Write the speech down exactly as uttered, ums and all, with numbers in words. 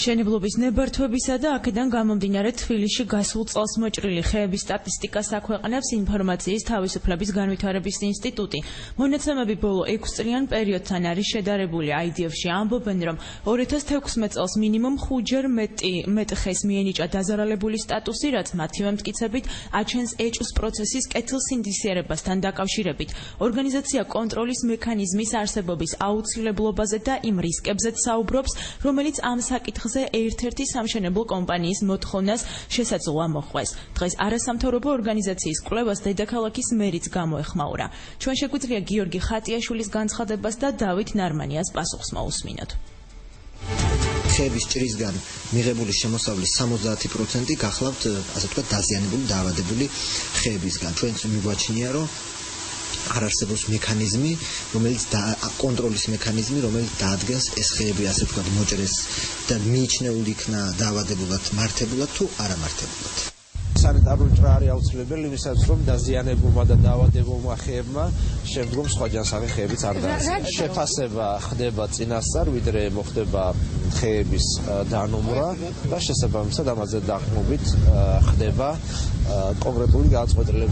მშენებლობის ნებართვებისა და აქედან გამომდინარე თბილისში გასულ წელს მოჭრილი ხეების სტატისტიკას აქვეყნებს ინფორმაციის თავისუფლების განვითარების ინსტიტუტი. მონაცემები ბოლო ექვსწლიან პერიოდთან არის შედარებული. აი დი ეფ-ში ამბობენ, რომ ორი ათას თექვსმეტ წელს მინიმუმ ხუთჯერ მეტი მეტ ხეს მიენიჭა დაზარალებული სტატუსი, რაც მათივე მტკიცებით აჩენს ეჭვს პროცესის კეთილსინდისიერებასთან დაკავშირებით. ორგანიზაცია კონტროლის მექანიზმის არსებობის აუცილებლობაზე და იმ რისკებზეც საუბრობს, რომელიც ამ საკითხზე ერთ-ერთი სამშენებლო კომპანიის მოთხოვნას შესაძლოა მოხვეს. დღეს არასამთავრობო ორგანიზაციის კვლევას დედაქალაქის მერიც გამოეხმაურა. ჩვენ შეგვიძლია გიორგი ხატიაშვილის განცხადებას და დავით ნარმანიას პასუხს მოусმინოთ. ხეების ჭრისგან მიღებული შემოსავლის სამოცდაათი პროცენტი გახლავთ, ასე ვთქვათ, დაზიანებული, დაავადებული ხეებისგან. ჩვენც მიგვაჩნია, რომ არ არსებობს მექანიზმი, რომელიც კონტროლის მექანიზმი, რომელიც დაადგენს ეს ხეები, ასე ვთქვათ, მოჭრეს და მიიჩნეულ იქნა დაავადებულად, მართებულად თუ არამართებულად. სანიტარული ჭრა არის აუცილებელი იმისათვის, რომ დაზიანებულმა და დაავადებულმა ხეებმა შემდგომ სხვა ჯანსაღი ხეებიც არ დაასრულოს. შეფასება ხდება წინასწარ, ვიდრე მოხდება ხეების დანომრა და შესაბამისად ამაზე დაყრდნობით ხდება კონკრეტული გადაწყვეტილება.